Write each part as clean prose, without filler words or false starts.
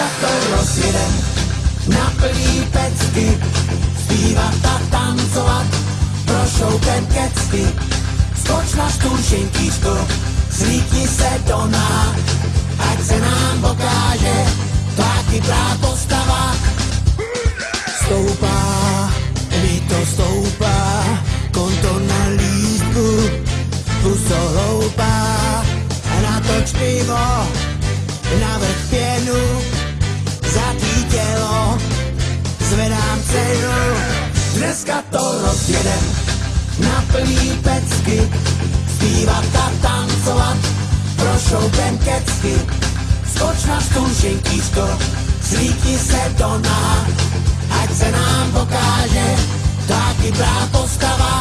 to rozjedem na plný pecky, zpívat a tancovat, prošoupem kecky. Skoč na stůl, šintířko, slíkni se do nás, ať se nám pokáže tvá chytrá postava. Stoupá, líto stoupá, konto na lístku, puso hloupá, natoč pivo, navrch pěnu, zatý tělo, zvedám cenu. Dneska to rozjedem na plný pecky, zpívat a tancovat, prošoupem kecky. Skoč na stůl, šintířko, slíkni se do nás, ať se nám pokáže tá chytrá postava.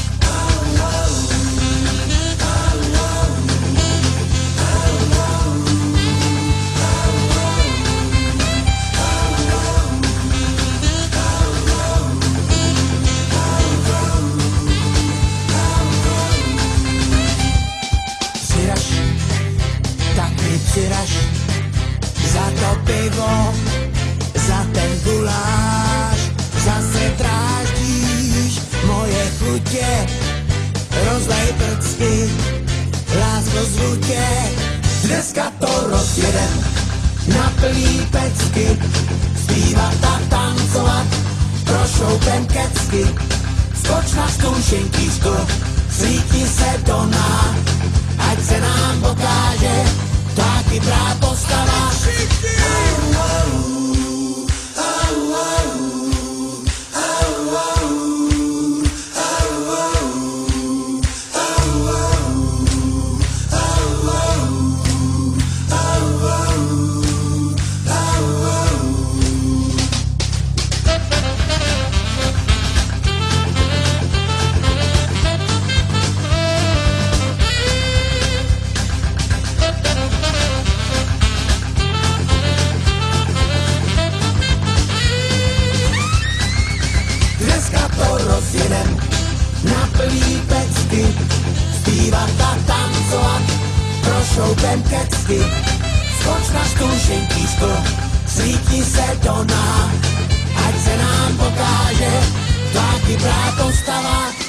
Přiraž za to pivo, za ten guláš, zase dráždíš moje chutě, rozlej prcky, lásko zvu tě. Dneska to rozjedem na plný pecky, zpívat a tancovat, prošoupem kecky. Skoč na stůl, šintířko, slíkni se do nás, ať se nám pokáže tá chytrá postava. Rozjedem na plný pecky, zpívat a tancovat, prošoupem kecky. Skoč na stůl, šintířko, slíkni se do nás, ať se nám pokáže tvá chytrá postava.